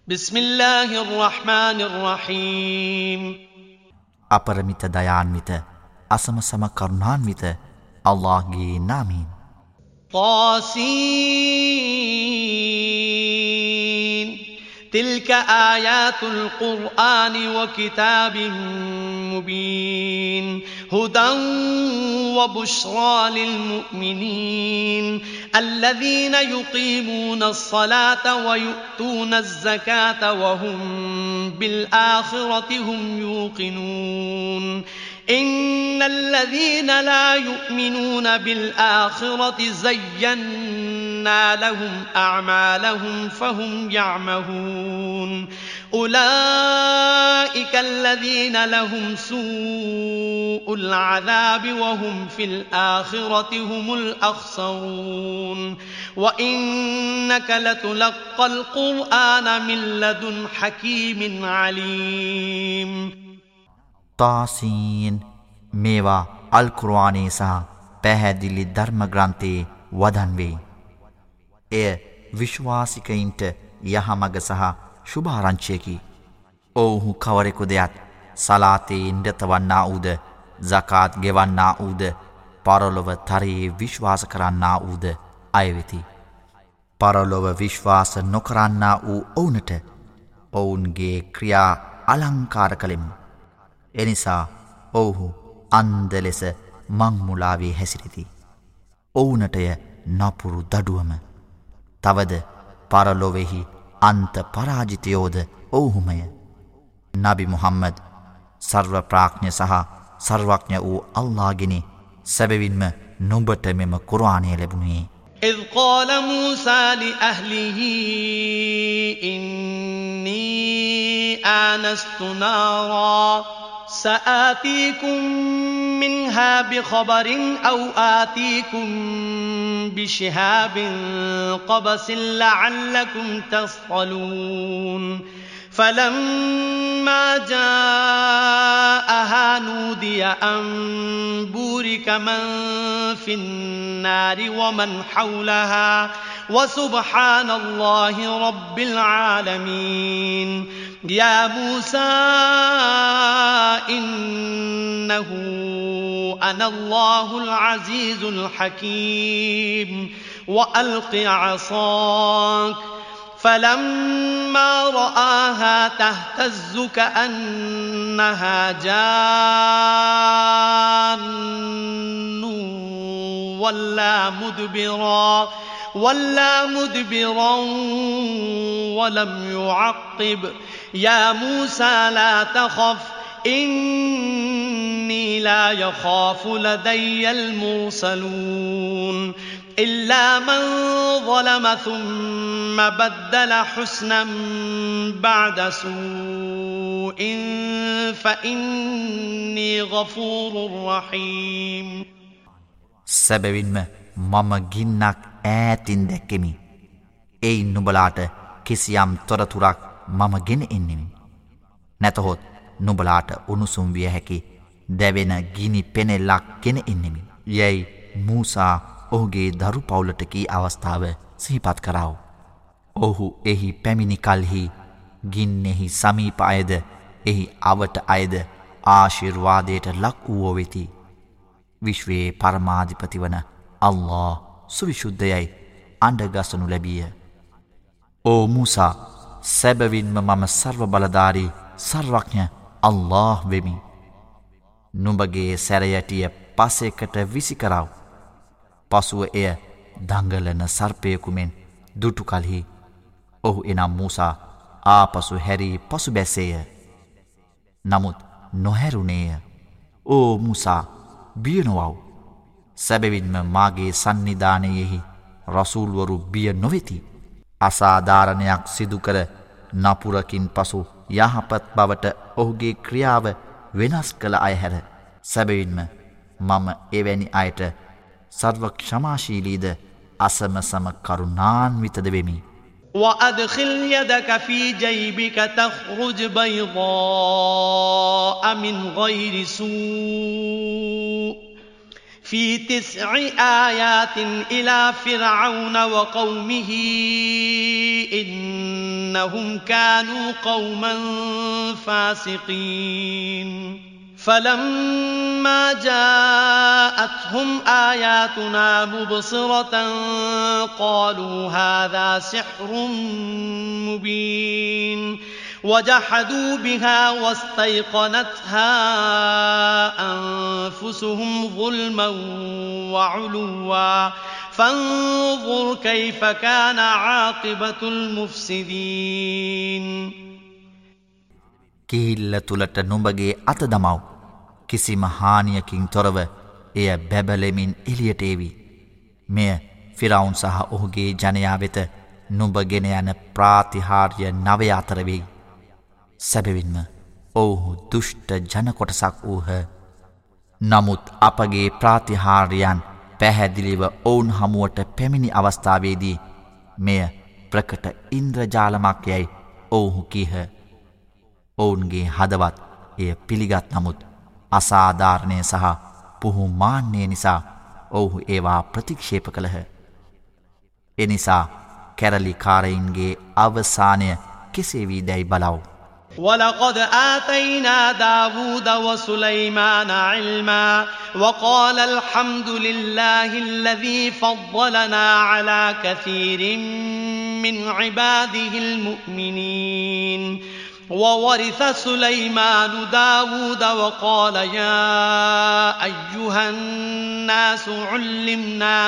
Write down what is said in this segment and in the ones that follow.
بسم الله الرحمن الرحيم අපරමිත දයාන්විත අසමසම කරුණාන්විත අල්ලාහ්ගේ නාමයෙන් طاسين تلك آيات القرآن وكتاب مبين هدى وبشرى للمؤمنين الذين يقيمون الصلاة ويؤتون الزكاة وهم بالآخرة هم يوقنون إن الذين لا يؤمنون بالآخرة زينا لهم أعمالهم فهم يعمهون أولئك الذين لهم سوء العذاب وهم في الآخرة هم الأخسرون وإنك لتلقى القرآن من لدن حكيم عليم තාසීන් මේවා අල් කුර්ආනයේ සහ පැහැදිලි ධර්ම ග්‍රන්ථයේ වදන් වේ. එය විශ්වාසිකයින්ට යහමඟ සහ සුභාරංචියකි. ඔවුහු කවරෙකු දෙයක් සලාතේ නිරත වන්නා වූද, සකාත් ගෙවන්නා වූද, පරලොව තරයේ විශ්වාස කරන්නා වූද අය වෙති. පරලොව විශ්වාස නොකරන්නා වූ ඔවුන්ට ඔවුන්ගේ ක්‍රියා අලංකාර කළෙමු. එනිසා ඔවුහු අන්ධ ලෙස මංමුලාවේ හැසිරෙති. ඔවුනටය නපුරු දඩුවම. තවද පරලොවෙහි අන්ත පරාජිතයෝද ඔවුහුමය. නබි මුහම්මද් සර්ව ප්‍රාඥ සහ සර්වඥ වූ අල්ලාහ්ගෙනි සැබවින්ම නුඹට මෙම කුර්ආනය ලැබුණේ. إذ قال موسى لأهله إني آنست نارا سآتيكم منها بخبر أو آتيكم بشهاب قبس لعلكم تصطلون فلما جاءها نودي أن بورك من في النار ومن حولها وسبحان الله رب العالمين يا موسى إنه أنا الله العزيز الحكيم وألق عصاك فلما رآها تهتز كأنها جان ولا مدبرا ولم يعقب يا موسى لا تخف إني لا يخاف لدي المرسلون إلا من ظلم ثم بدل حسنا بعد سوء فإني غفور رحيم සැබවින්ම මම ගින්නක් ඈතින් දැක්කෙමි. එයින් නුඹලාට කිසියම් තොරතුරක් මම ගෙන එන්නෙමි. නැතහොත් නුඹලාට උණුසුම් විය හැකි දැවෙන ගිනි පෙනෙල්ලක් ගෙන එන්නෙමි. යැයි මූසා ඔහුගේ දරු පවුලට කී අවස්ථාව සිහිපත් කරව. ඔහු එහි පැමිණි කල්හි ගින්නෙහි සමීප අයද එහි අවට අයද ආශිර්වාදයට ලක් වූ වෙති. විශ්වයේ පරමාධිපති වන අල්ලාහ් සුවිශුද්ධයයි අඬගසනු ලැබිය. ඕ මූසා, සැබවින්ම මම සර්ව බලධාරී සර්වඥ අල්ලාහ් වෙමි. නුඹගේ සැරයටිය පසෙකට විසි කරව. පසුව එය දඟලන සර්පයකු මෙන් දුටු කල්හි ඔහු එනම් මූසා ආපසු හැරී පසු බැසේය. නමුත් නොහැරුණේය. ඕ මූසා, බිය නොවව්. සැබවින්ම මාගේ සන්නිධානයෙහි රසූල්වරු බිය නොවෙති. අසාධාරණයක් සිදු කර නපුරකින් පසු යහපත් බවට ඔහුගේ ක්‍රියාව වෙනස් කළ අය හැර සැබවින්ම මම එවැනි අයට සර්ව ක්ෂමාශීලීද අසමසම කරුණාන්විතද වෙමි. وأدخل يدك في جيبك تخرج بيضاء من غير سوء في 9 آيات إلى فرعون وقومه إنهم كانوا قوما فاسقين فلما جاءتهم آياتنا مبصرة قالوا هذا سحر مبين وجحدوا بها واستيقنتها أنفسهم ظلما وعلوا فانظر كيف كان عاقبة المفسدين කිහිල්ල තුලට නුඹගේ අත දමව්. කිසිම හානියකින් තොරව එය බැබලෙමින් එළියට ඒවි. මෙය ෆිරාවුන් සහ ඔහුගේ ජනයා වෙත නුඹ ගෙන යන ප්‍රාතිහාර්ය නවය අතර වෙයි. සැබවින්ම ඔවුහු දුෂ්ට ජන කොටසක් වූහ. නමුත් අපගේ ප්‍රාතිහාර්යයන් පැහැදිලිව ඔවුන් හමුවට පැමිණි අවස්ථාවේදී මෙය ප්‍රකට ඉන්ද්‍රජාලමක් යැයි ඔවුහු කීහ. ඔවුන්ගේ හදවත් එය පිළිගත් නමුත් අසාධාරණය සහ පුහුමාන්‍ය නිසා ඔවුහු ඒවා ප්‍රතික්ෂේප කළහ. එනිසා කැරලිකාරයින්ගේ අවසානය කෙසේ වී දැයි බලව්. ولقد آتينا داود وسليمان علما وقال الحمد لله الذي فضلنا على كثير من عباده المؤمنين وورث سليمان داود وقال يا أيها الناس علمنا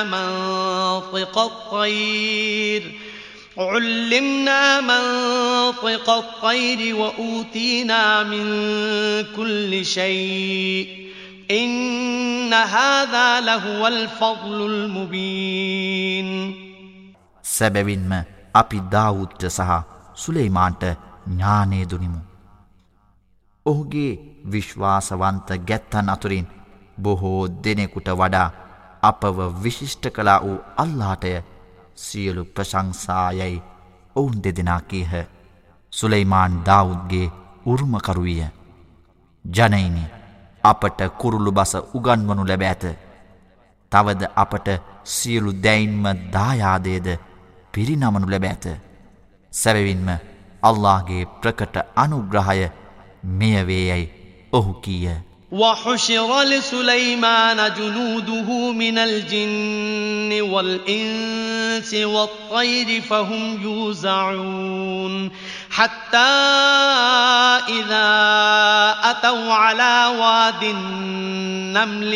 منطق الطير وأوتينا من كل شيء إن هذا لهو الفضل المبين සැබවින්ම අපි දාවුද්ට සහ සුලේමාන්ට ඥානය දුනිමු. ඔහුගේ විශ්වාසවන්ත ගැත්තන් අතුරින් බොහෝ දෙනෙකුට වඩා අපව විශිෂ්ට කළා වූ අල්ලාහටය සියලු ප්‍රශංසායයි ඔවුන් දෙදෙනා කීහ. සුලේමාන් දාවුද්ගේ උරුමකරු විය. ජනයිනි, අපට කුරුළු බස උගන්වනු ලැබ ඇත. තවද අපට සියලු දැයින්ම දායාදයද පිරිනමනු ලැබ ඇත. සැබවින්ම අල්ලාහගේ ප්‍රකට අනුග්‍රහය මෙය වේයයි ඔහු කීය. وحشر لسليمان جنوده من الجن والإنس والطير فهم يوزعون حتى إذا أتوا على واد النمل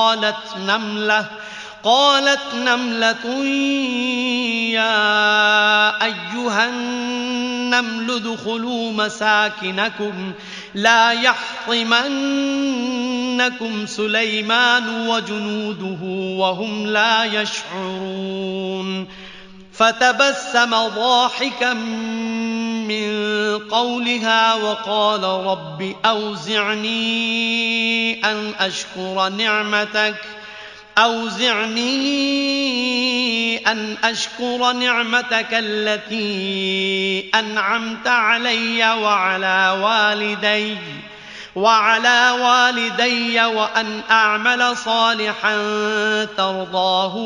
قالت نملة يا أيها النمل ادخلوا مساكنكم لا يحطمنكم سليمان وجنوده وهم لا يشعرون فتبسم ضاحكا من قولها وقال رب أوزعني أن أشكر نعمتك التي أنعمت علي وعلى والدي وأن أعمل صالحا ترضاه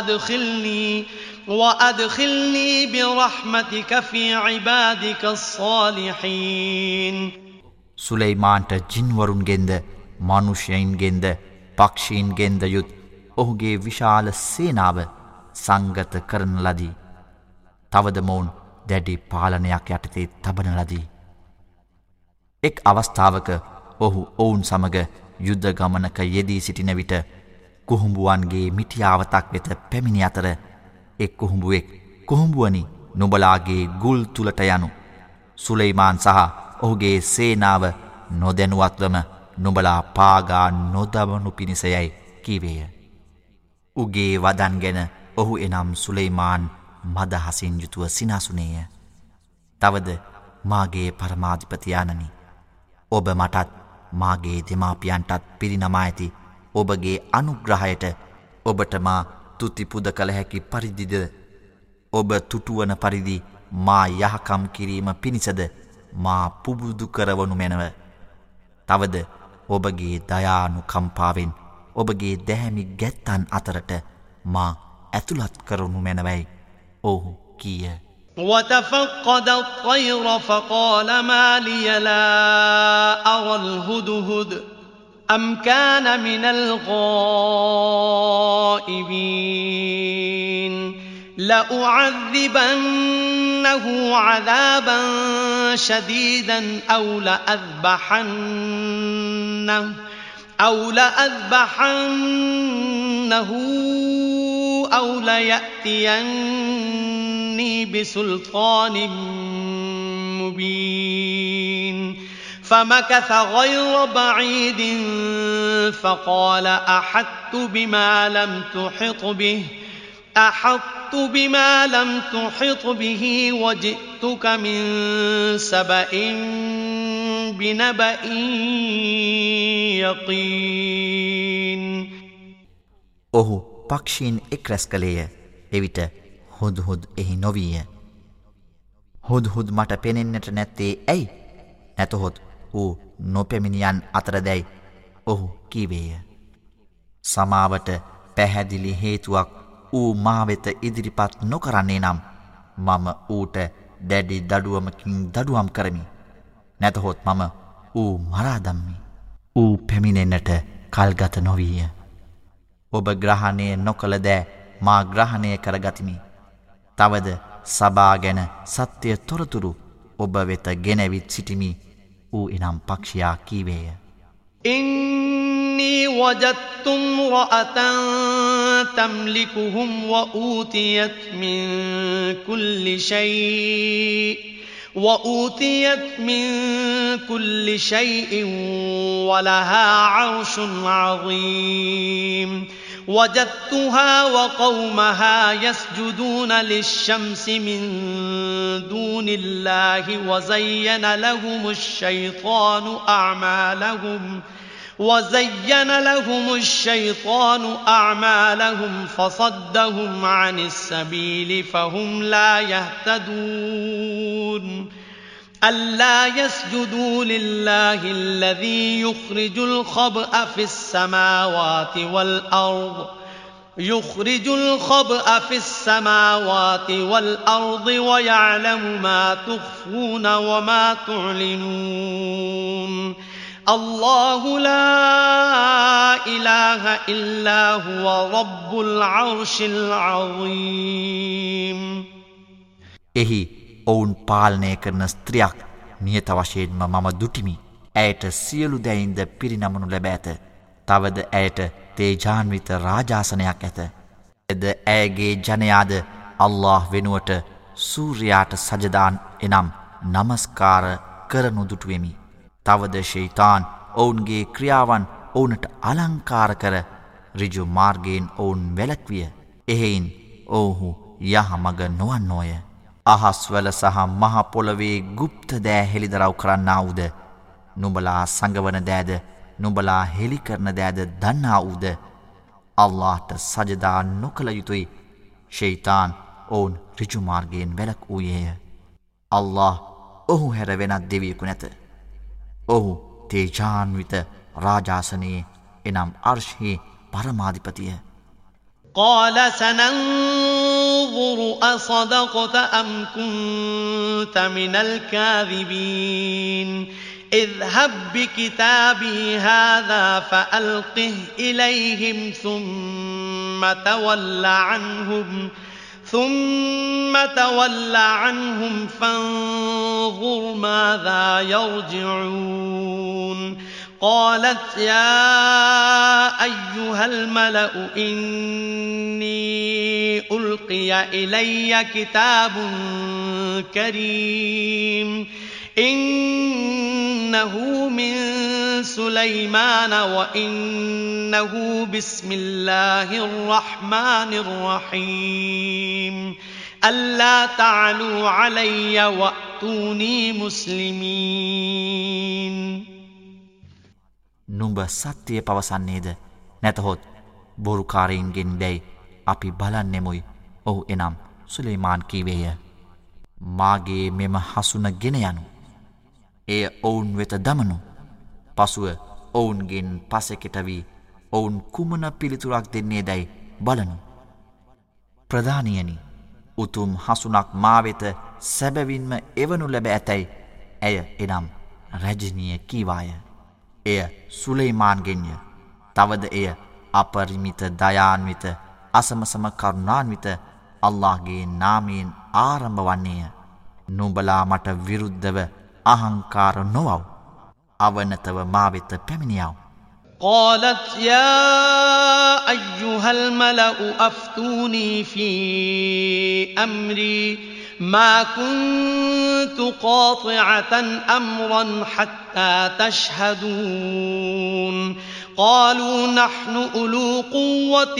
وأدخلني برحمتك في عبادك الصالحين සුලේමාන්ට ජින්වරුන්ගෙන්ද මනුෂ්‍යයින්ගෙන්ද පක්ෂීන්ගෙන්ද යුත් ඔහුගේ විශාල සේනාව සංගත කරන ලදී. තවද මොවුන් දැඩි පාලනයක් යටතේ තබන ලදී. එක් අවස්ථාවක ඔහු ඔවුන් සමග යුද්ධ ගමනක යෙදී සිටින විට කුහුඹුවන්ගේ මිටියාවතක් වෙත පැමිණි අතර එක් කුහුඹුවෙක් කුහුඹුවනි නුඹලාගේ ගුල් තුලට යනු. සුලේමාන් සහ ඔහුගේ සේනාව නොදැනුවත්වම නුඹලා පාගා නොදවනු පිණිසයයි කීවේය. උගේ වදන් ගැන ඔහු එනම් සුලේමාන් මදහසින් යුතුව සිනාසුනේය. තවද මාගේ පරමාධිපතියානනි, ඔබ මටත් මාගේ දෙමාපියන්ටත් පිරිනමා ඇති ඔබගේ අනුග්‍රහයට ඔබට මා තුතිපුද කළ හැකි පරිදිද ඔබ තුටුවන පරිදි මා යහකම් කිරීම පිණිසද මා පුබුදු කරවනු මැනව. තවද ඔබගේ දයානුකම්පාවෙන් ඔබගේ දැහැමි ගැත්තන් අතරට මා ඇතුළත් කරනු මැනවයි. ඔහු කීය. وتفقد الطير فقال ما لي لا أرى الهدهد أم كان من الغائبين لأعذبنه عذابا شديدا أو لأذبحنه أو ليأتيني بسلطان مبين فمكث غير بعيد فقال أحطت بما لم تحط به وجئتك من سبأ بنبأ يقين. ඔහු පක්ෂීන් එක් රැස් කළේය. එවිට හුද්හුද් එහි නොවීය. හුද්හුද් මට පෙනෙන්නට නැත්තේ ඇයි? නැතහොත් ඌ නොපැමිණියන් අතරදැයි ඔහු කීවේය. සමාවට පැහැදිලි හේතුවක් ඌ මා වෙත ඉදිරිපත් නොකරන්නේ නම් මම ඌට දැඩි දඩුවමකින් දඩුවම් කරමි. නැතහොත් මම ඌ මරා දම්මි. ඌ පැමිණෙන්නට කල්ගත නොවීය. ඔබ ග්‍රහණය නොකළ දෑ මා ග්‍රහණය කරගතිමි. තවද සබා ගැන සත්‍ය තොරතුරු ඔබ වෙත ගෙනවිත් සිටිමි. ඌ එනම් පක්ෂයා කීවේය. إني وجدت امرأة تملكهم وأوتيت من كل شيء ولها عرش عظيم وجدتها وقومها يسجدون للشمس من دون الله وزين لهم الشيطان أعمالهم فصدهم عن السبيل فهم لا يهتدون ألا يسجدوا لله الذي يخرج الخبأ في السماوات والأرض ويعلم ما تخفون وما تعلنون الله لا إله إلا هو رب العرش العظيم. එහි ඔවුන් පාලනය කරන ස්ත්‍රියක් නියත වශයෙන්ම මම දුටිමි. ඇයට සියලු දැයින්ද පිරිනමනු ලැබ ඇත. තවද ඇයට තේජාන්විත රාජාසනයක් ඇත. එද ඇයගේ ජනයාද අල්ලාහ් වෙනුවට සූර්යාට සජදාන් එනම් නමස්කාර කරනු දුටුවෙමි. තවද ෂයිතාන් ඔවුන්ගේ ක්‍රියාවන් ඔවුනට අලංකාර කර ඍජු මාර්ගයෙන් ඔවුන් වැළැක්විය. එහෙයින් ඔවුහු යහමග නොවන්නෝය. අහස්වල සහ මහ පොළවේ গুপ্ত දෑ හෙළිදරව් කරන්නා වූද නුඹලා සංගවන දෑද නුඹලා හෙළි කරන දෑද දන්නා වූද අල්ලාහ්ට සජදා නොකළ යුතුයි. ෂයිතාන් ඔවුන් ඍජු මාර්ගයෙන් වැළැක්වූයේය. අල්ලාහ් ඔහු හැර වෙනත් දෙවියෙකු නැත. ඔහු තේජාන්විත රාජාසනයේ එනම් අර්ශ්හි පරමාධිපතිය. قال سننظر أصدقت أم كنت من الكاذبين اذهب بكتابي هذا فألقه إليهم ثم تول عنهم فانظر ماذا يرجعون. قالت يا أيها الملأ إني ألقي إلي كتاب كريم إنه من سليمان وإنه بسم الله الرحمن الرحيم ألا تعلوا علي وأتوني مسلمين. නුඹ සත්‍යය පවසන්නේද නැතහොත් බොරුකාරයින්ගෙන් දැයි අපි බලන්නෙමුයි. ඔහු එනම් සුලේමාන් කීවේය. මාගේ මෙම හසුන ගෙන යනු. එය ඔවුන් වෙත දමනු. පසුව ඔවුන්ගෙන් පසෙකට වී ඔවුන් කුමන පිළිතුරක් දෙන්නේ දැයි බලනු. ප්‍රධානියනි, උතුම් හසුනක් මා වෙත සැබවින්ම එවනු ලැබ ඇතැයි ඇය එනම් රැජිනිය කීවාය. එය සුලෙයිමාන්ගෙන්ය. තවද එය අපරිමිත දයාන්විත අසමසම කරුණාන්විත අල්ලාහ්ගේ නාමයෙන් ආරම්භ වන්නේය. නුඹලා මට විරුද්ධව අහංකාර නොවව්. අවනතව මා වෙත පැමිණියව්. قالت يا أيها الملأ أفتوني في أمري ما كنت قاطعة أمرا حتى تشهدون قالوا نحن أولو قوة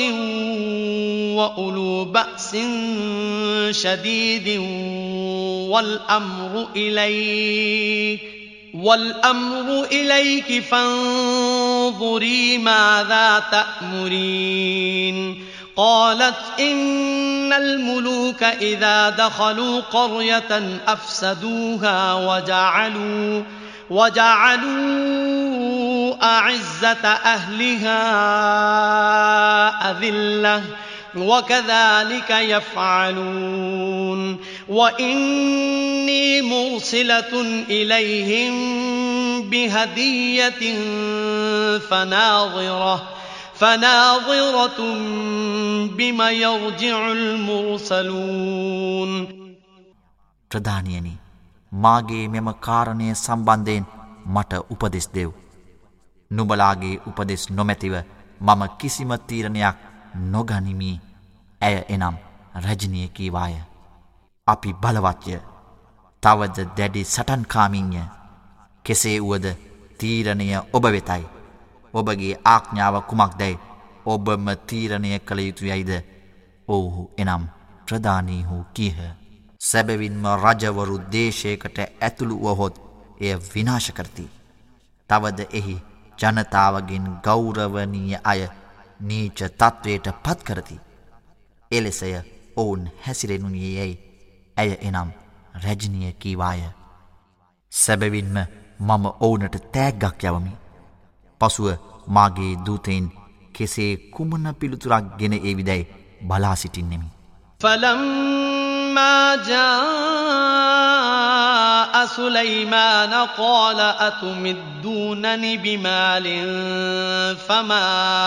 وأولو بأس شديد والأمر إليك فانظري ماذا تأمرين قالت إن الملوك إذا دخلوا قرية أفسدوها وجعلوا أعزة أهلها أذلة وكذلك يفعلون وإني مرسلة إليهم بهدية فناظرة بما يرجع المرسلون ප්‍රධානියනි, මාගේ මෙම කාරණය සම්බන්ධයෙන් මට උපදෙස් දෙව්. නුඹලාගේ උපදෙස් නොමැතිව මම කිසිම තීරණයක් නොගනිමි. ඇය එනම් රජනිය කීවාය. අපි බලවත්ය. තවද දැඩි සටන්කාමින්ය. කෙසේ වුවද තීරණය ඔබ වෙතයි. ඔබගේ ආඥාව කුමක්දැයි ඔබම තීරණය කළ යුතු යයිද? ඔවුහු එනම් ප්‍රධානීහු කීහ. සැබවින්ම රජවරු දේශයකට ඇතුළු වහොත් එය විනාශ කරති. තවද එහි ජනතාවගෙන් ගෞරවනීය අය නීච තත්වයට පත් කරති. එලෙසය ඔවුන් හැසිරෙනුයේ යැයි ඇය එනම් රැජිනිය කීවාය. සැබවින්ම මම ඔවුනට තෑග්ගක් යවමි. පසුව මාගේ දූතයින් කෙසේ කුමන පිළිතුරක් ගෙන ඒවිදැයි බලා සිටින්නෙමි. فلما جاء سليمان قال أتمدونني بمال فما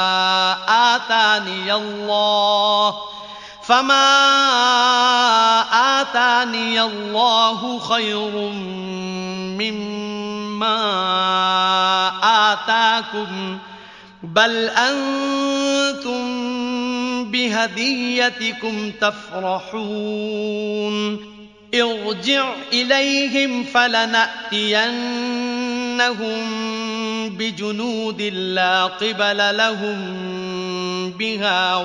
آتاني الله خير مما آتاكم بل أنتم بهديتكم تفرحون ارجع إليهم فلنأتينهم بجنود لا قبل لهم بها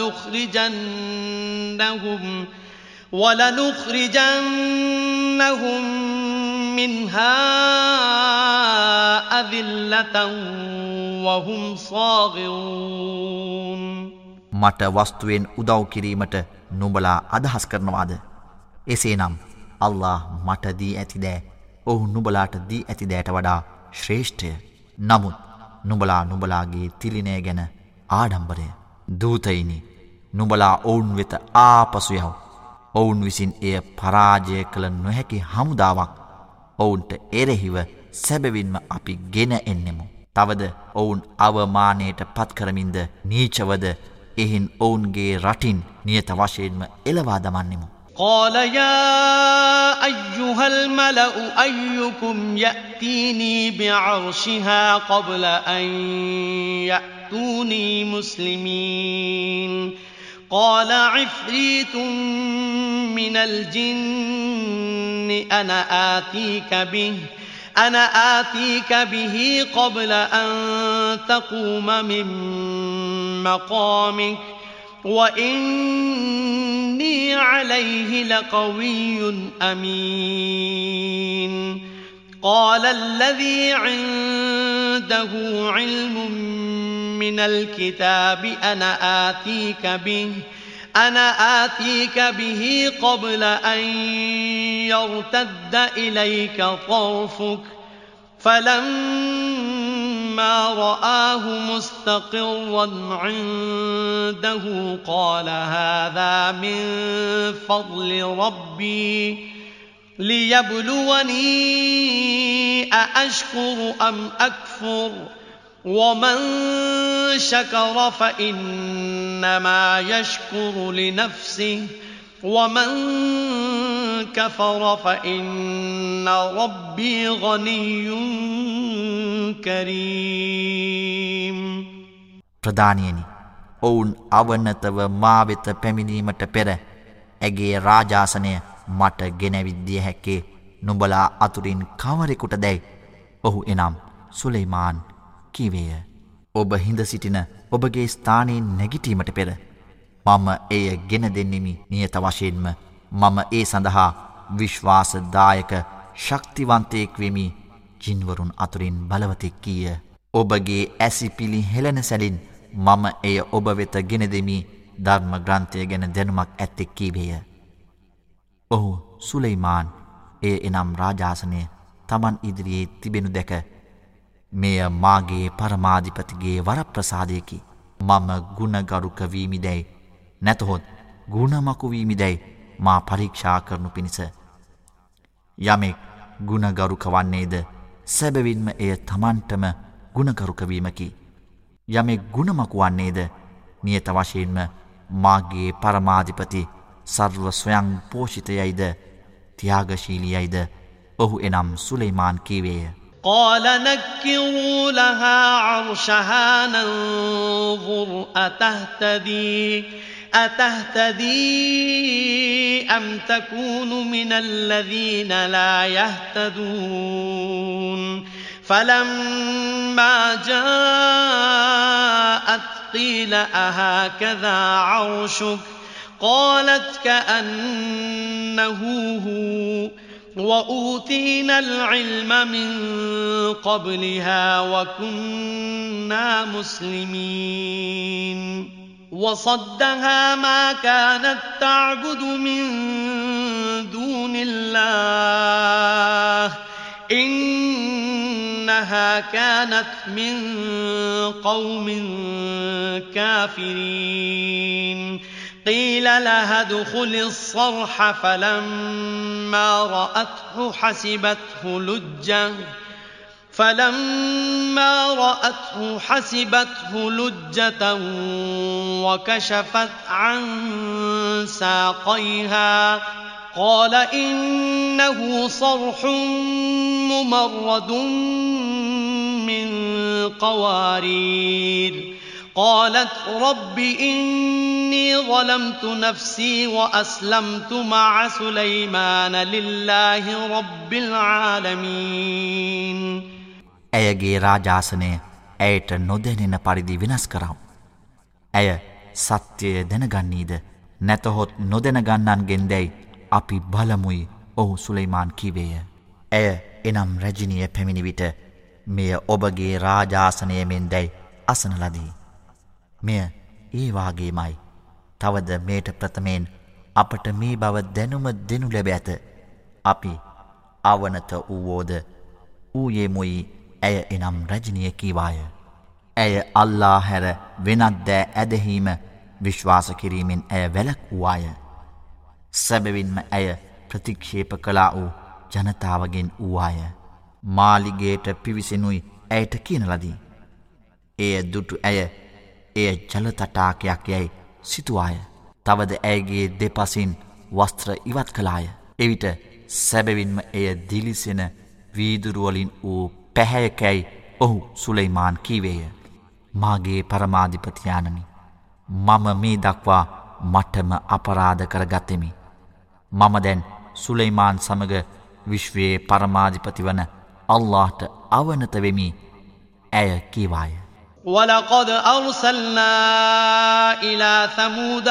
ولنخرجنهم منها أذلة وهم صاغرون මට වස්තුවෙන් උදව් කිරීමට නුඹලා අදහස් කරනවාද? එසේනම් අල්ලාහ් මට දී ඇති දෑ ඔහු නුඹලාට දී ඇති දෑට වඩා ශ්‍රේෂ්ඨය. නමුත් නුඹලාගේ තිලිනය ගැන ආඩම්බරය. දූතයිනි, නුඹලා ඔවුන් වෙත ආපසු යව්. ඔවුන් විසින් එය පරාජය කළ නොහැකි හමුදාවක්. ඔවුන්ට එරෙහිව සැබවින්ම අපි ගෙන එන්නෙමු. තවද ඔවුන් අවමානයට පත් කරමින්ද නීචවද එහින් ඔවුන්ගේ රටින් නියත වශයෙන්ම එළවා දමන්නෙමු. قال يا أيها الملأ أيكم يأتيني بعرشها قبل أن يأتوني مسلمين قال عفريت من الجن أنا آتيك به قبل أن تقوم من مقامك وإني عليه لقوي أمين قال الذي عنده علم من الكتاب أنا آتيك به قبل أن يرتد إليك طرفك فلما فلما رآه مستقرا عنده قال هذا من فضل ربي ليبلوني أأشكر أم أكفر ومن شكر فإنما يشكر لنفسه ومن كفر فإن ربي غني كريم. ප්‍රධානියනි, ඔවුන් අවනතව මා වෙත පැමිණීමට පෙර ඇගේ රාජාසනය මට ගෙනවිත් දිය හැක්කේ නුඹලා අතුරින් කවරෙකුටදැයි ඔහු එනම් සුලෙයිමාන් කීවේය. ඔබ හිඳ සිටින ඔබගේ ස්ථානයෙන් නැගිටීමට පෙර මම එය ගෙන දෙන්නෙමි. නියත වශයෙන්ම මම ඒ සඳහා විශ්වාසදායක ශක්තිවන්තයෙක් වෙමි. ජින්වරුන් අතුරින් බලවතෙක් කීය. ඔබගේ ඇසිපිලි හෙළන සැලින් මම එය ඔබ වෙත ගෙන දෙමි. ධර්ම ග්‍රන්ථය ගැන දැනුමක් ඇත්තෙක් කීවේය. ඔහු සුලෙයිමාන් එය එනම් රාජාසනය තමන් ඉදිරියේ තිබෙනු දැක මෙය මාගේ පරමාධිපතිගේ වරප්‍රසාදයකි. මම ගුණගරුක වීමිදැයි නැතහොත් ගුණමකු වීමිදැයි මා පරීක්ෂා කරනු පිණිස යමෙක් ගුණගරුක වන්නේද සැබවින්ම එය තමන්ටම ගුණගරුකවීමකි. යමෙක් ගුණමකු වන්නේද නියත වශයෙන්ම මාගේ පරමාධිපති සර්ව ස්වයං පෝෂිතයයිද ත්‍යාගශීලියයිද ඔහු එනම් සුලෙයිමාන් කීවේය. قال نكروا لها عرشها ننظر أتهتدي أم تكون من الذين لا يهتدون فلما جاءت قيل أهكذا عرشك قالت كأنه هو وأوتينا العلم من قبلها وكنا مسلمين وصدها ما كانت تعبد من دون الله إنها كانت من قوم كافرين قيل لها ادخل الصرح فلما رأته حسبته لجة وكشفت عن ساقيها قال إنه صرح ممرد من قوارير قالت رب إني ظلمت نفسي وأسلمت مع سليمان لله رب العالمين. ඇයගේ රාජාසනය ඇයට නොදැනෙන පරිදි වෙනස් කරව. ඇය සත්‍යය දැනගන්නීද නැතහොත් නොදැනගන්නන්ගෙන් දැයි අපි බලමුයි ඔහු සුලෙයිමාන් කීවේය. ඇය එනම් රැජිනිය පැමිණි විට මෙය ඔබගේ රාජාසනය මෙන් දැයි අසන ලදී. මෙය ඒ වාගේමයි. තවද මේට ප්‍රථමයෙන් අපට මේ බව දැනුම දෙනු ලැබ ඇත. අපි අවනත වූවෝද ඌයේමුයි ඇය එනම් රජනිය කීවාය. ඇය අල්ලා හැර වෙනත් දෑ ඇදහීම විශ්වාස කිරීමෙන් ඇය වැළක් වූවාය. සැබවින්ම ඇය ප්‍රතික්ෂේප කළා වූ ජනතාවගෙන් වූවාය. මාලිගයට පිවිසෙනුයි ඇයට කියන ලදී. එය දුටු ඇය එය ජලතටාකයක් යැයි සිතුවාය. තවද ඇයගේ දෙපසින් වස්ත්‍ර ඉවත් කළාය. එවිට සැබවින්ම එය දිලිසෙන වීදුරුවලින් වූ පැහැයකැයි ඔහු සුලෙයිමාන් කීවේය. මාගේ පරමාධිපතියානනි, මම මේ දක්වා මටම අපරාධ කරගත්තෙමි. මම දැන් සුලෙයිමාන් සමග විශ්වයේ පරමාධිපති වන අල්ලාහට අවනත වෙමි. ඇය කීවාය. ولقد أرسلنا إلى ثمود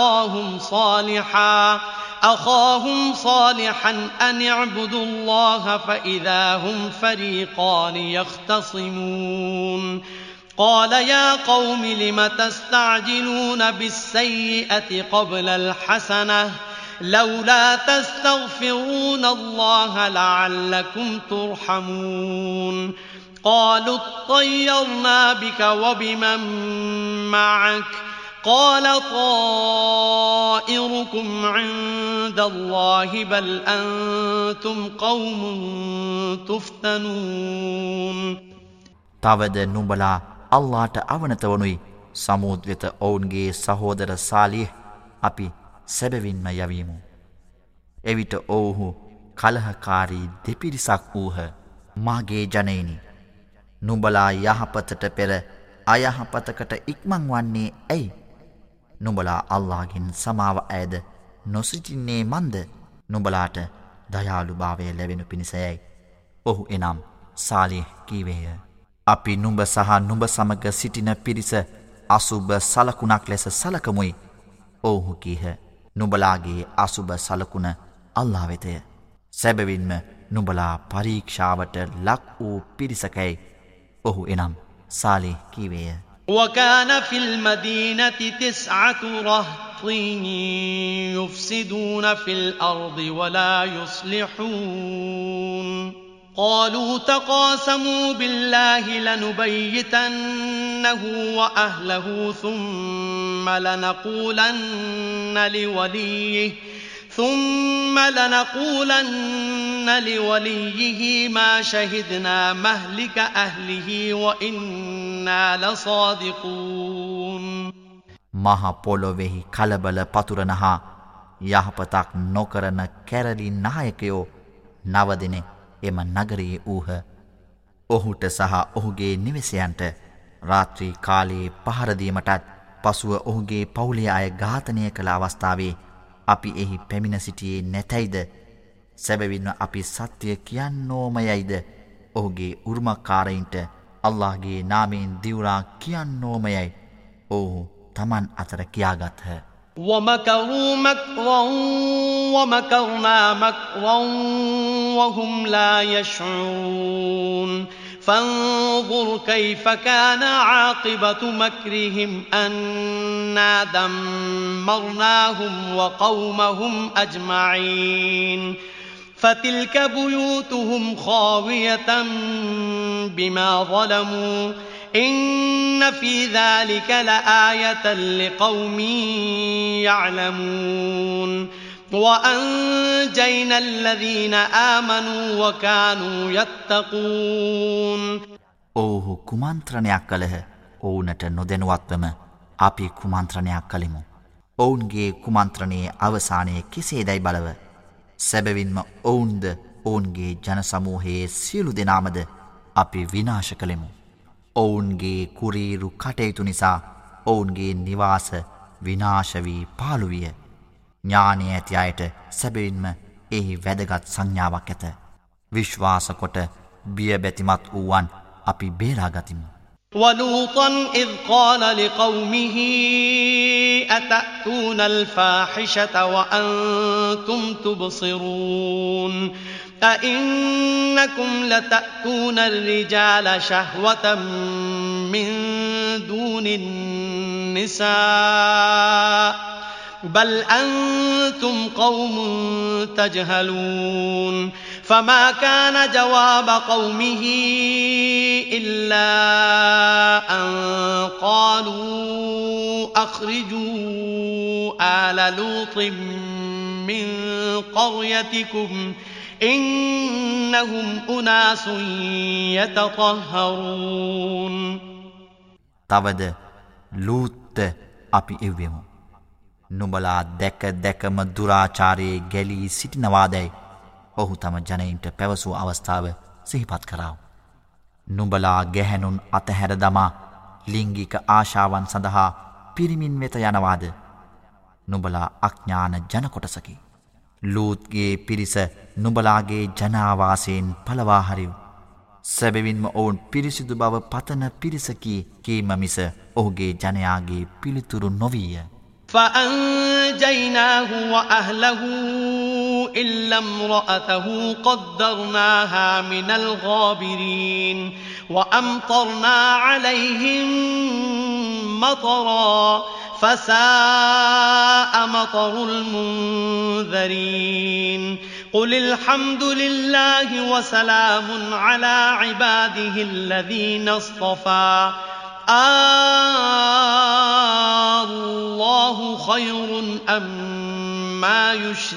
أخاهم صالحا أن اعبدوا الله فإذا هم فريقان يختصمون قال يا قوم لم تستعجلون بالسيئة قبل الحسنة لولا تستغفرون الله لعلكم ترحمون قالوا اطيرنا بك وبمن معك قال طائركم عند الله بل أنتم قوم تفتنون තවද නුඹලා අල්ලාහට අවනත වනුයි සමූද් වෙත ඔවුන්ගේ සහෝදර සාලිහ් අපි සැබවින්ම යවීමු. එවිට ඔවුහු කලහකාරී දෙපිරිසක් වූහ. මාගේ ජනයිනි, නුඹලා යහපතට පෙර අයහපතකට ඉක්මන් වන්නේ ඇයි? නුඹලා අල්ලාහ්ගෙන් සමාව ඇයද නොසිටින්නේ මන්ද? නුඹලාට දයාලුභාවය ලැබෙනු පිණිසයයි. ඔහු එනම් සාලිහ් කීවේය. අපි නුඹ සහ නුඹ සමග සිටින පිරිස අසුබ සලකුණක් ලෙස සලකමුයි. ඔවුහු කීහ, නුඹලාගේ අසුබ සලකුණ අල්ලාහ් වෙතය. සැබවින්ම නුඹලා පරීක්ෂාවට ලක් වූ පිරිසකයි. ඔහු එනම් සාලිහ් කීවේය. وكان في المدينة 9 رهط يفسدون في الأرض ولا يصلحون قالوا تقاسموا بالله لنبيتنه وأهله ثم لنقولن لوليه ما شهدنا مهلك أهله وإنا لصادقون මහ පොළොවෙහි කලබල පතුරන හා යහපතක් නොකරන කැරලි නායකයෝ 9 දෙනෙක් එම නගරයේ වූහ. ඔහුට සහ ඔහුගේ නිවසයන්ට රාත්‍රී කාලයේ පහර දීමටත් පසුව ඔහුගේ පවුලේ අය ඝාතනය කළ අවස්ථාවේ අපි එහි පැමිණ සිටියේ නැතයිද? සැබවින්ම අපි සත්‍ය කියන්නෝමයයිද? ඔහුගේ උරුමකාරයින්ට අල්ලාහ්ගේ නාමයෙන් දිවුරා කියන්නෝමයයි ඔහු තමන් අතර කියාගත්හ. ومكروا مكرا ومكرنا مكرا وهم لا يشعرون فانظر كيف كان عاقبة مكرهم أنا دمرناهم وقومهم أجمعين فتلك بيوتهم خاوية بما ظلموا إن في ذلك لآية لقوم يعلمون وأنجينا الذين آمنوا وكانوا يتقون ඔවුහු කුමන්ත්‍රණයක් කළහ. ඔවුනට නොදැනුවත්වම අපි කුමන්ත්‍රණයක් කළෙමු. ඔවුන්ගේ කුමන්ත්‍රණයේ අවසානය කෙසේදයි බලව. සැබවින්ම ඔවුන්ද ඔවුන්ගේ ජන සමූහයේ සියලු දෙනාමද අපි විනාශ කළෙමු. ඔවුන්ගේ කුරීරු කටයුතු නිසා ඔවුන්ගේ නිවාස විනාශ වී පාළු විය. ඥානය ඇති අයට සැබවින්ම එහි වැදගත් සංඥාවක් ඇත. විශ්වාස කොට බිය බැතිමත් වූවන් අපි බේරාගතිමු. ولوطا إذ قال لقومه أتأتون الفاحشة وأنتم تبصرون أئنكم لتأتون الرجال شهوة من دون النساء بل أنتم قوم تجهلون فما كان جواب قومه إلا أن قالوا أخرجوا آل لوط من قريتكم إنهم أناس يتطهرون තවද ලූත්ත අපි එව්වෙමු. නුඹලා දැක දැකම දුරාචාරයේ ගැලී සිටිනවාදැයි ඔහු තම ජනයින්ට පැවසූ අවස්ථාව සිහිපත් කරාව. නුඹලා ගැහැණුන් අතහැර දමා ලිංගික ආශාවන් සඳහා පිරිමින් වෙත යනවාද? නුඹලා අඥාන ජන කොටසකි. ලූත්ගේ පිරිස නුඹලාගේ ජනාවාසයෙන් පලවා හරිව්. සැබවින්ම ඔවුන් පිරිසිදු බව පතන පිරිසකි කීම මිස ඔහුගේ ජනයාගේ පිළිතුරු නොවීය. فأنجيناه وأهله إلا امرأته قدرناها من الغابرين وأمطرنا عليهم مطرا فساء مطر المنذرين قل الحمد لله وسلام على عباده الذين اصطفى الله خير أما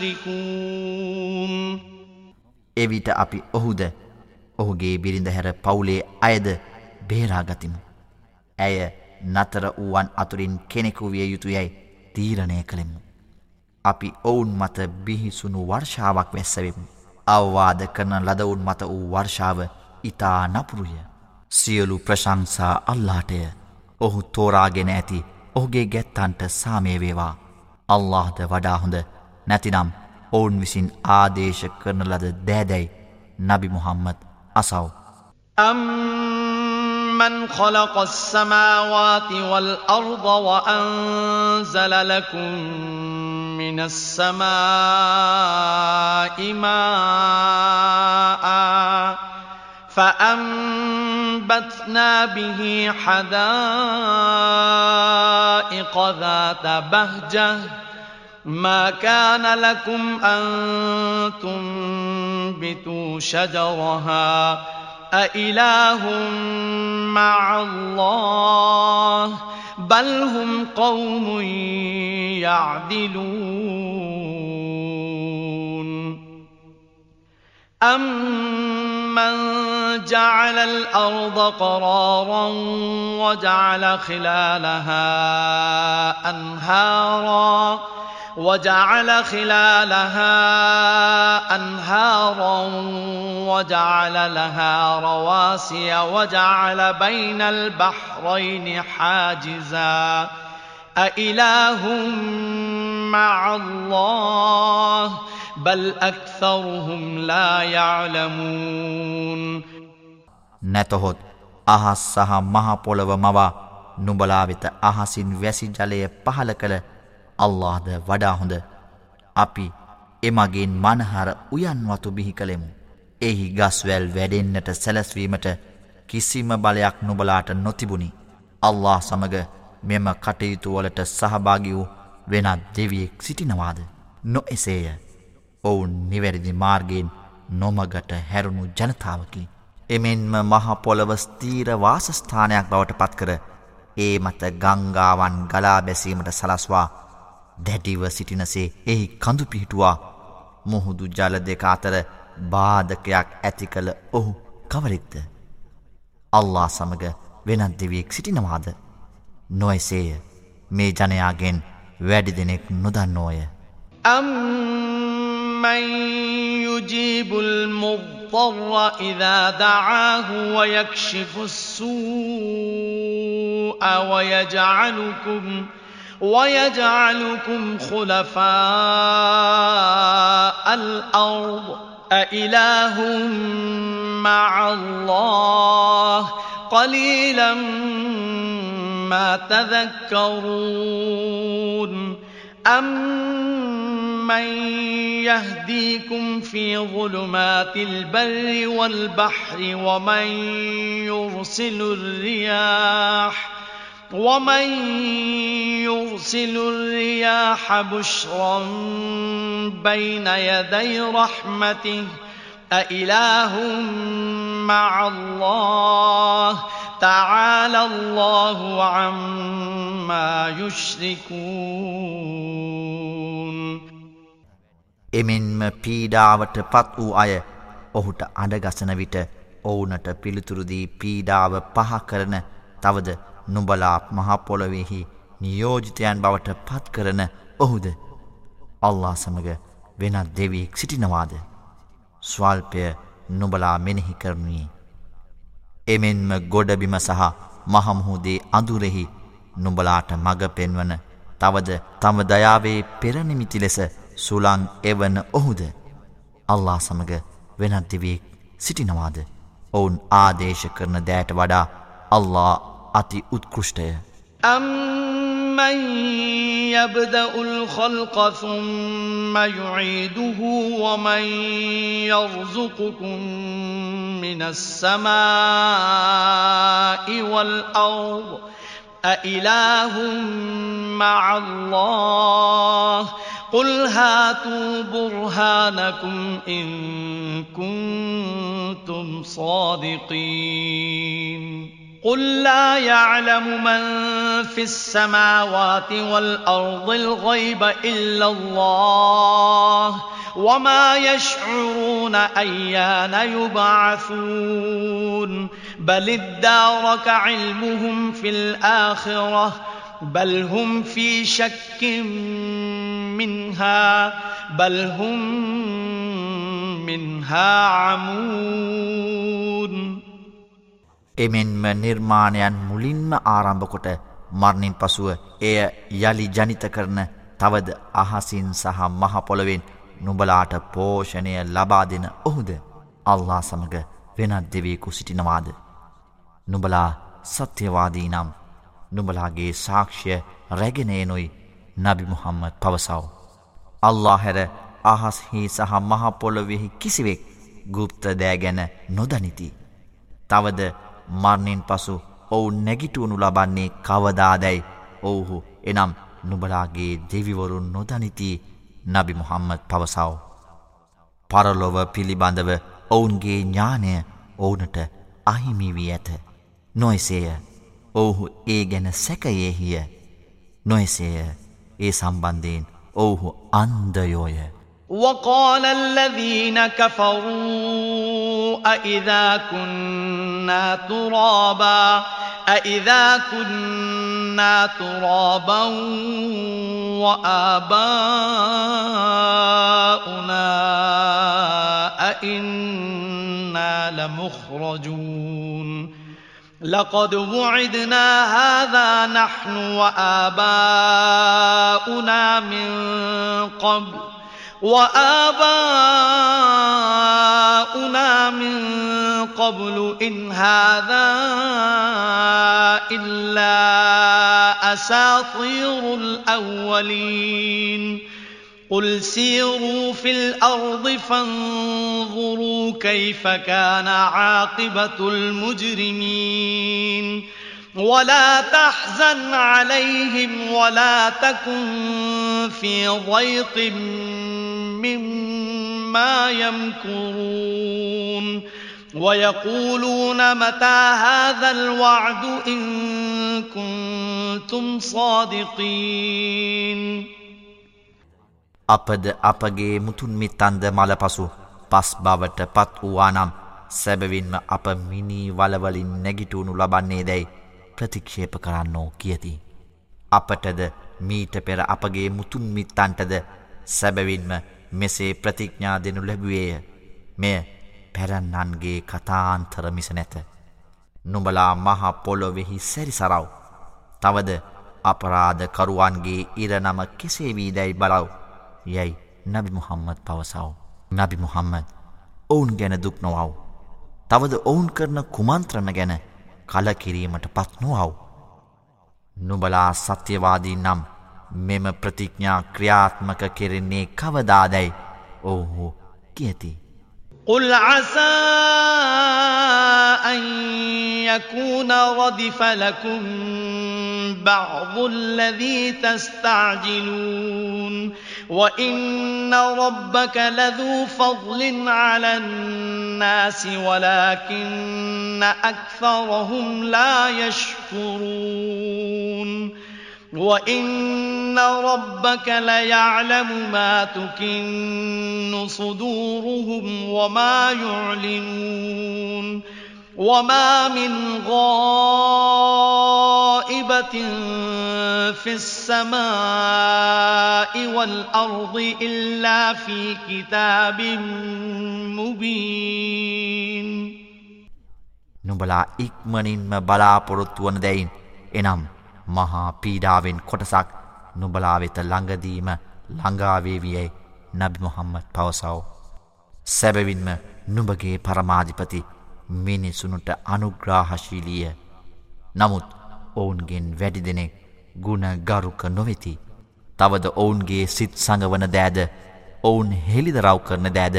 يشركون එවිට අපි ඔහුද ඔහුගේ බිරිඳ හැර පවුලේ අයද බේරා ගතිමු. ඇය නතර වූවන් අතුරින් කෙනෙකු විය යුතු යැයි තීරණය කළෙමු. අපි ඔවුන් මත බිහිසුණු වර්ෂාවක් වැස්සවෙමු. අවවාද කරන ලදවුන් මත වූ වර්ෂාව ඉතා නපුරුය. සියලු ප්‍රශංසා අල්ලාටය. ඔහු තෝරාගෙන ඇති ඔහුගේ ගැත්තන්ට සාමය වේවා. අල්ලාහ්ද වඩා හොඳ. නැතිනම් ඔවුන් විසින් ආදේශ කරන ලද දෑදැයි නබි මුහම්මද් අසව්. أَمَّنْ خَلَقَ السَّمَاوَاتِ وَالْأَرْضَ وَأَنزَلَ لَكُم مِّنَ السَّمَاءِ مَاءً فَأَنبَتْنَا بِهِ حَدَائِقَ ذَاتَ بَهْجَةٍ ما كان لكم أن تنبتوا شجرها أإله مع الله بل هم قوم يعدلون أَمَّنْ جَعَلَ الْأَرْضَ قَرَارًا وَجَعَلَ خِلَالَهَا أنهارا وجعل لها رواسي وجعل بين البحرين حاجزا أإله مع الله بل أكثرهم لا يعلمون නැතහොත් අහස් සහ මහ පොළව මවා නුඹලා වෙත අහසින් වැසි ජලය පහල කළ අල්ලාහ්ද වඩා හොඳ. අපි එමගින් මනහර උයන් වතු බිහි කළෙමු. එහි ගස්වැල් වැඩෙන්නට සැලැස්වීමට කිසිම බලයක් නුඹලාට නොතිබුණි. අල්ලාහ් සමග මෙම කටයුතු වලට සහභාගී වූ වෙනත් දෙවියෙක් සිටිනවාද? නොඑසේය. ඔවුන් නිවැරදි මාර්ගයෙන් නොමගට හැරුණු ජනතාවකි. එමෙන්ම මහ පොළව ස්ථීර වාසස්ථානයක් බවට පත්කර ඒ මත ගංගාවන් ගලා බැසීමට සලස්වා දැඩිව සිටිනසේ එහි කඳු පිහිටුවා. මුහුදු ජල දෙක අතර බාධකයක් ඇති කළ ඔහු කවරෙක්ද? අල්ලාහ් සමග වෙනත් දෙවියෙක් සිටිනවාද? නොයසේය. මේ ජනයාගෙන් වැඩි දෙනෙක් නොදන්නෝය. أَمَّنْ يُجِيبُ الْمُضْطَرَّ إِذَا دَعَاهُ وَيَكْشِفُ السُّوءَ وَيَجْعَلُكُمْ خُلَفَاءَ الْأَرْضِ أَإِلَٰهٌ مَّعَ اللَّهِ قَلِيلًا مَّا تَذَكَّرُونَ أَمَّن يَهْدِيكُمْ فِي ظُلُمَاتِ الْبَرِّ وَالْبَحْرِ ومن يرسل الرياح بشرا بين يدي رحمته أإله مع الله تعالى الله عما يشركون එමෙන්ම පීඩාවට පත් වූ අය ඔහුට අඬගසන විට ඔවුනට පිළිතුරු දී පීඩාව පහ කරන තවද නුඹලා මහ පොළොවේහි නියෝජිතයන් බවට පත් කරන ඔහුද? අල්ලාහ් සමග වෙනත් දෙවියෙක් සිටිනවාද? ස්වල්පය නුඹලා මෙනෙහි කරනුයේ. එමෙන්ම ගොඩබිම සහ මහ මුහුදේ අඳුරෙහි නුඹලාට මඟ පෙන්වන තවද තම දයාවේ පෙරනිමිති ලෙස සුළං එවන ඔහුද? අල්ලාහ් සමග වෙනත් දෙවියෙක් සිටිනවාද? ඔවුන් ආදේශ කරන දෑට වඩා අල්ලාහ් අති උත්කෘෂ්ටය. أَمَّن يَبْدَأُ الْخَلْقَ ثُمَّ يُعِيدُهُ وَمَن يَرْزُقُكُم مِّنَ السَّمَاءِ وَالْأَرْضِ أإله مع الله قل هاتوا برهانكم إن كنتم صادقين قل لا يعلم من في السماوات والأرض الغيب إلا الله وما يشعرون أيان يبعثون بل ادارك علمهم في الآخرة بل هم في شك منها بل هم منها عمون එමෙන්ම නිර්මාණයන් මුලින්ම ආරම්භ කොට මරණින් පසුව එය යලි ජනිත කරන තවද අහසින් සහ මහ පොළවෙන් නුඹලාට පෝෂණය ලබා දෙන ඔහුද අල්ලාහ් සමග වෙනත් දෙවියෙකු සිටිනවාද නුඹලා සත්‍යවාදී නම් නුඹලාගේ සාක්ෂ්‍ය රැගෙන එනුයි නබි මුහම්මද් පවසව අල්ලාහ් හැර අහස්හි සහ මහ පොළොවෙහි කිසිවෙක් গুপ্ত දෑ ගැන නොදනිති තවද මරණින් පසු ඔවුන් නැගිටවනු ලබන්නේ කවදාදැයි ඔවුහු එනම් නුඹලාගේ දෙවිවරුන් නොදනිති නබි මුහම්මද් පවසව පරලොව පිළිබඳව ඔවුන්ගේ ඥානය ඔවුනට අහිමි වී ඇත නොයසේය ඔවුහු ඒ ගැන සැකයෙහිය නොයසේය ඒ සම්බන්ධයෙන් ඔවුහු අන්ධයෝය وقال الذين كفروا أإذا كنا ترابا وآباؤنا أئنا لمخرجون لقد وعدنا هذا نحن وآباؤنا من قبل إن هذا إلا أساطير الأولين قل سيروا في الأرض فانظروا كيف كان عاقبة المجرمين ولا تحزن عليهم ولا تكن في ضيق مما يمكرون ويقولون متى هذا الوعد إن كنتم صادقين අපද අපගේ මුතුන් මිත්තන්ද මලපසු පස් බවට පත් වූවානම් සැබවින්ම අප මිනි වලවලින් නැගිටුණු ලබන්නේ දැයි ප්‍රතික්ෂේප කරන්නෝ කියති. අපටද මීට පෙර අපගේ මුතුන් මිත්තන්ටද සැබවින්ම මෙසේ ප්‍රතිඥා දෙනු ලැබුවේය. මෙය පැරන්නන්ගේ කතාන්තර මිස නැත. නුඹලා මහ පොළොවෙහි සැරිසරව්. තවද අපරාධ කරුවන්ගේ ඉරනම කෙසේ වී දැයි බලව්. යයි නබි මුහම්මද් පවසව. නබි මුහම්මද් ඔවුන් ගැන දුක් නොවව්. තවද ඔවුන් කරන කුමන්ත්‍රණ ගැන කලකිරීමට පත් නොවව්. නුඹලා සත්‍යවාදී නම් මෙම ප්‍රතිඥා ක්‍රියාත්මක කෙරෙන්නේ කවදාදැයි ඔවුහු කියති. قل عسى أن يكون ردف لكم بعض الذي تستعجلون وإن ربك لذو فضل على الناس ولكن أكثرهم لا يشكرون وإن ربك ليعلم ما تكن صدورهم وما يعلنون وما من غائبة في السماء والأرض إلا في كتاب مبين නුඹලා ඉක්මනින්ම බලාපොරොත්තු වන දෙයින් එනම් මහා පීඩාවෙන් කොටසක් නුඹලා වෙත ළඟදීම ළඟා වේවියයි නබි මුහම්මද් පවසව. සැබවින්ම නුඹගේ පරමාධිපති මිනිසුන්ට අනුග්‍රහශීලීය. නමුත් ඔවුන්ගෙන් වැඩි දෙනෙක් ගුණ ගරුක නොවෙති. තවද ඔවුන්ගේ සිත් සංගවන දෑද ඔවුන් හෙළිදරව් කරන දෑද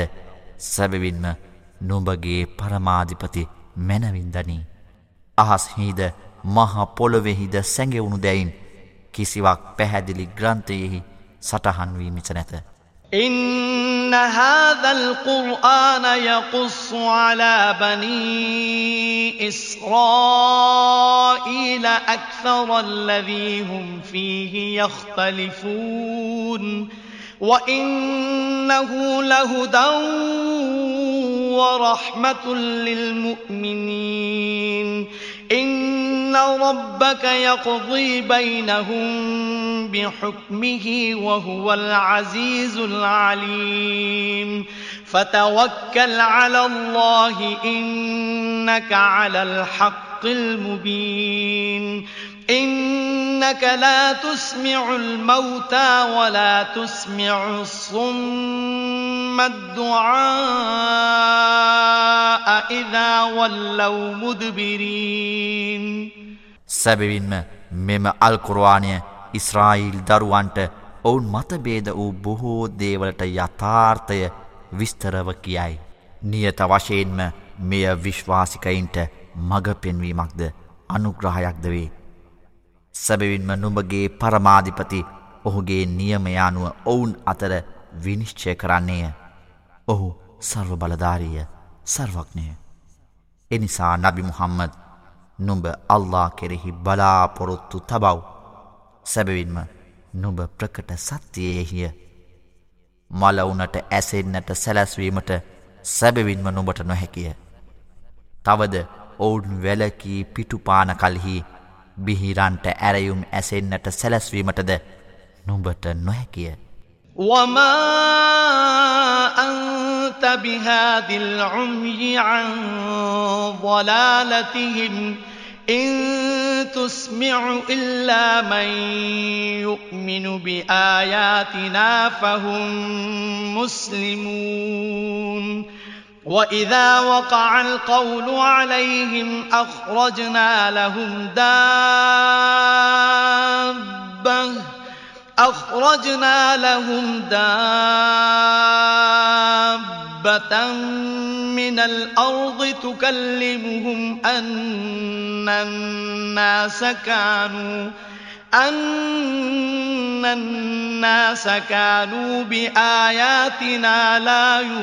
සැබවින්ම නුඹගේ පරමාධිපති මැනවින් දනී. අහස්හිද මහ පොළොවෙහිද සැඟවුණු දැයින් කිසිවක් පැහැදිලි ග්‍රන්ථයෙහි සටහන් වී මිස නැත. إن هذا القرآن يقص على بني إسرائيل أكثر الذي هم فيه يختلفون وإنه لهدى ورحمة للمؤمنين إن ربك يقضي بينهم بحكمه وهو العزيز العليم فتوكل على الله إنك على الحق المبين إنك لا تسمع الموتى ولا تسمع الصم الدعاء إذا ولوا مدبرين සැබවින්ම මෙම අල් කුර්ආනය ඉස්රායිල් දරුවන්ට ඔවුන් මතභේද වූ බොහෝ දේවලට යථාර්ථය විස්තරව කියයි. නියත වශයෙන්ම මෙය විශ්වාසිකයින්ට මඟ පෙන්වීමක්ද අනුග්‍රහයක්ද වේ. සැබවින්ම නුඹගේ පරමාධිපති ඔහුගේ නියමය අනුව ඔවුන් අතර විනිශ්චය කරන්නේය. ඔහු සර්ව බලධාරීය, සර්වඥය. එනිසා නබි මුහම්මද් නුඹ අල්ලා කෙරෙහි බලාපොරොත්තු තබව්. සැබවින්ම නුඹ ප්‍රකට සත්‍යයෙහිය. මලවුනට ඇසෙන්නට සැලැස්වීමට සැබවින්ම නුඹට නොහැකිය. තවද ඔවුන් වැලකී පිටුපාන කල්හි බිහිරන්ට ඇරයුම් ඇසෙන්නට සැලැස්වීමටද නුඹට නොහැකිය. وما أنت بهاد العمي عن ضلالتهم إن تسمع إلا من يؤمن بآياتنا فهم مسلمون وإذا وقع القول عليهم أخرجنا لهم دابة من الأرض تكلمهم أن الناس كانوا بآياتنا لا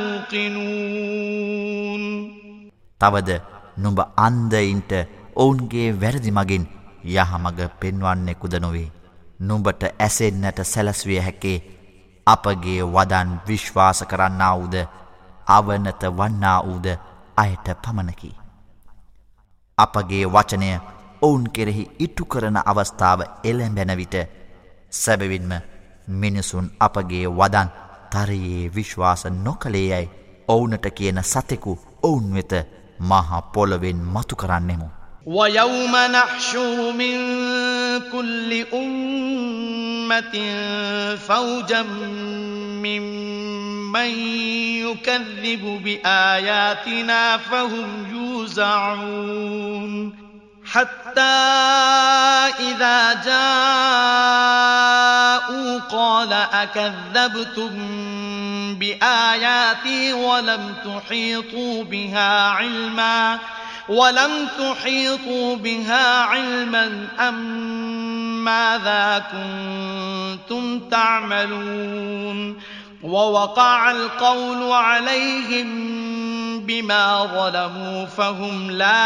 يوقنون තවද නුඹ අන්ධයින්ට ඔවුන්ගේ වැරදි මගින් යහමඟ පෙන්වන්නෙකුද නොවේ. නුඹට ඇසෙන්නට සැලැස්විය හැකේ අපගේ වදන් විශ්වාස කරන්නා වූද අවනත වන්නා වූද අයට පමණකි. අපගේ වචනය ඔවුන් කෙරෙහි ඉටු කරන අවස්ථාව එළැඹෙන විට සැබවින්ම මිනිසුන් අපගේ වදන් තරයේ විශ්වාස නොකළේ යැයි ඔවුනට කියන සතෙකු ඔවුන් වෙත මහ පොළොවෙන් මතු කරන්නෙමු. ويوم نحشر من كل أمة فوجا ممن يكذب بآياتنا فهم يوزعون حتى إذا جاءوا قال أكذبتم بآياتي ولم تحيطوا بها علما أم ماذا كنتم تعملون ووقع القول عليهم بما ظلموا فهم لا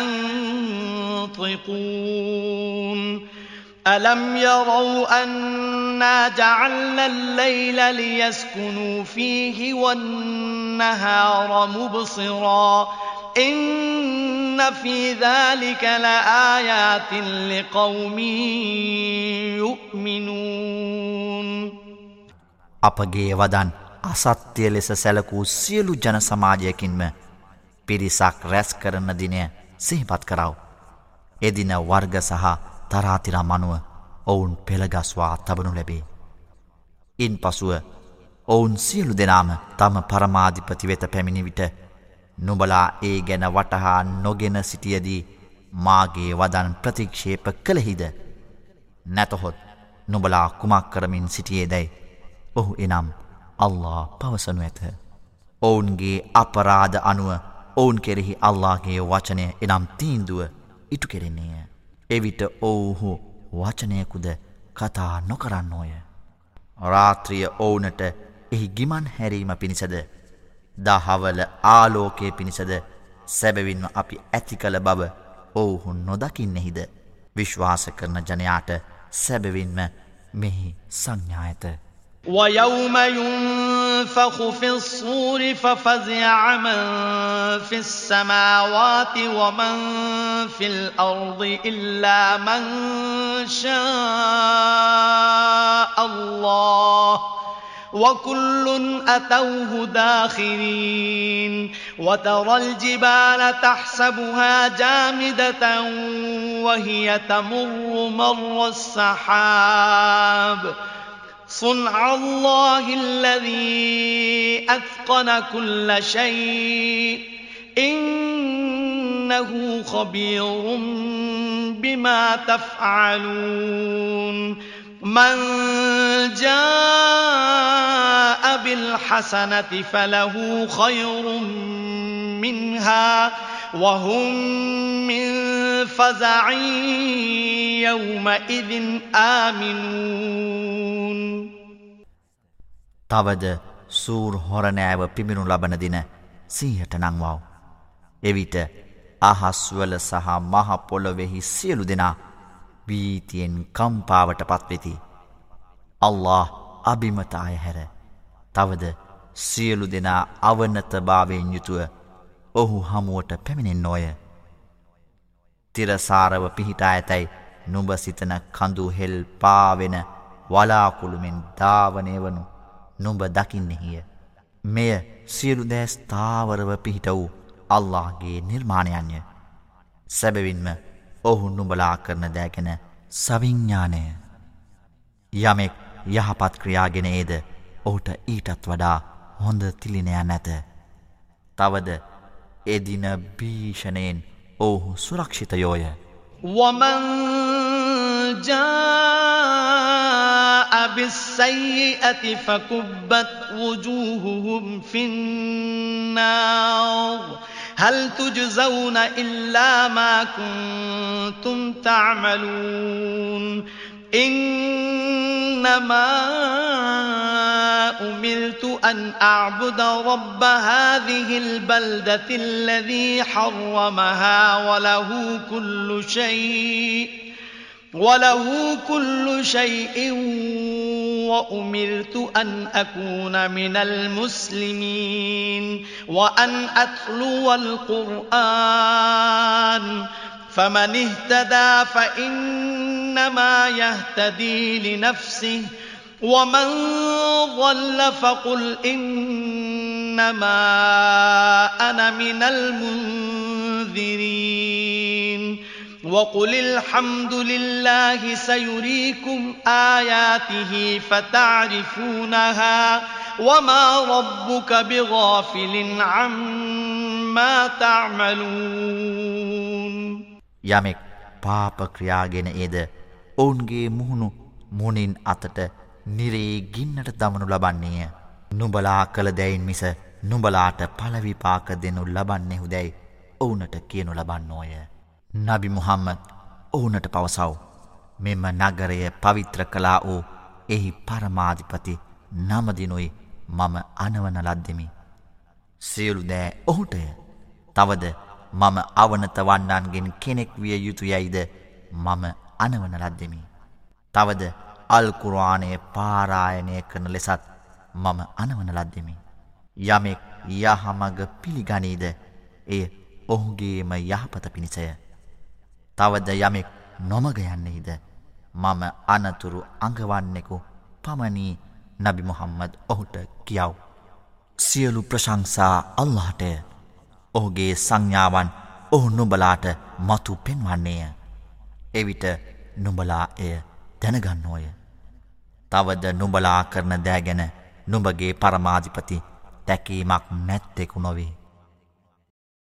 ينطقون ألم يروا أنا جعلنا الليل ليسكنوا فيه والنهار مبصرا إن في ذلك لآيات لقوم يؤمنون අපගේ වදන් අසත්‍ය ලෙස සැලකූ සියලු ජන සමාජයකින්ම පිරිසක් රැස් කරන දිනය සිහිපත් කරව. එදින වර්ග සහ තරාතිරම් අනුව ඔවුන් පෙළගස්වා තබනු ලැබේ. ඉන් පසුව ඔවුන් සියලු දෙනාම තම පරමාධිපති වෙත පැමිණි විට නුඹලා ඒ ගැන වටහා නොගෙන සිටියදී මාගේ වදන් ප්‍රතික්ෂේප කළෙහිද? නැතහොත් නුඹලා කුමක් කරමින් සිටියේදැයි ඔහු එනම් අල්ලා පවසනු ඇත. ඔවුන්ගේ අපරාධ අනුව ඔවුන් කෙරෙහි අල්ලාගේ වචනය එනම් තීන්දුව ඉටු කෙරෙන්නේය. එවිට ඔවුහු වචනයකුද කතා නොකරන්නෝය. රාත්‍රිය ඔවුනට එහි ගිමන් හැරීම පිණිසද දහවල ආලෝකයේ පිණිසද සැබවින්ම අපි ඇති කළ බව ඔවුහු නොදකින්නෙහිද. විශ්වාස කරන ජනයාට සැබවින්ම මෙහි සංඥායත. ويوم ينفخ في الصور ففزع من في السماوات ومن في الأرض إلا من شاء الله وكل أتوه داخرين وترى الجبال تحسبها جامدة وهي تمر مر السحاب صنع الله الذي أتقن كل شيء إنه خبير بما تفعلون من جاء بالحسنة فله خير منها وهم من فزع يومئذ آمنون. තවද සූර් හොරනෑව පිමිනු ලබන දින සිහියට නංවව්. එවිට අහස්වල සහ මහ පොළොවෙහි සියලු දෙනා වීතියෙන් කම්පාවට පත්වෙති. අල්ලාහ් අබිමත අය හැර තවද සියලු දෙනා අවනතභාවයෙන් යුතුව ඔහු හමුවට පැමිණෙන්නෝය. තිරසාරව පිහිටා ඇතැයි නුඹ සිතන කඳු හෙල් පාවෙන වලාකුළුමෙන් ධාවනය වනු නුඹ දකින්නෙහිය. මෙය සියලු දෑ ස්ථාවරව පිහිට වූ අල්ලාහ්ගේ නිර්මාණයන්ය. සැබවින්ම ඔහු නුඹලා කරන දෑගෙන සවිඥානය. යමෙක් යහපත් ක්‍රියාගෙන ඒද ඔහුට ඊටත් වඩා හොඳ තිලිනයක් නැත. තවද එදින භීෂණයෙන් ඔහු සුරක්ෂිතයෝය. ومن جاء بالسيئة فكبت وجوههم في النار هل تجزون إلا ما كنتم تعملون إنما أمرت أن أعبد رب هذه البلدة الذي حرمها وله كل شيء وأمرت أن أكون من المسلمين وأن أتلو القرآن فمن اهتدى فإنما يهتدي لنفسه ومن ضل فقل إنما أنا من المنذرين وقل الحمد لله سيريكم آياته فتعرفونها وما ربك بغافل عما تعملون. යමෙක් පාප ක්‍රියාගෙන ඒද ඔවුන්ගේ මුහුණු මුණින් අතට නිරේ ගින්නට දමනු ලබන්නේය. නුඹලා කළ දැයින් මිස නුඹලාට පළවිපාක දෙනු ලබන්නෙහුදැයි ඔවුනට කියනු ලබන්නෝය. නබි මුහම්මද් ඔවුනට පවසව්. මෙම නගරය පවිත්‍ර කළා වූ එහි පරමාධිපති නමදිනුයි මම අනවන ලද්දෙමි. සියලු දෑ ඔහුටය. තවද මම අවනත වන්නන්ගෙන් කෙනෙක් විය යුතු යයිද මම අනවන ලද්දෙමි. තවද අල් කුර්ආනය පාරායනය කරන ලෙසත් මම අනවන ලද්දෙමි. යමෙක් යහමග පිළිගනීද එය ඔහුගේම යහපත පිණිසය. තවද යමෙක් නොමග යන්නේද මම අනතුරු අඟවන්නෙකු පමණී නබි මුහම්මද් ඔහුට කියව්. සියලු ප්‍රශංසා අල්ලාහටය. ඔහුගේ සංඥාවන් ඔහු නුඹලාට මතු පෙන්වන්නේය. එවිට නුඹලා එය දැනගන්නෝය. තවද නුඹලා කරන දෑ ගැන නුඹගේ පරමාධිපති තැකීමක් නැත්තෙකු නොවේ.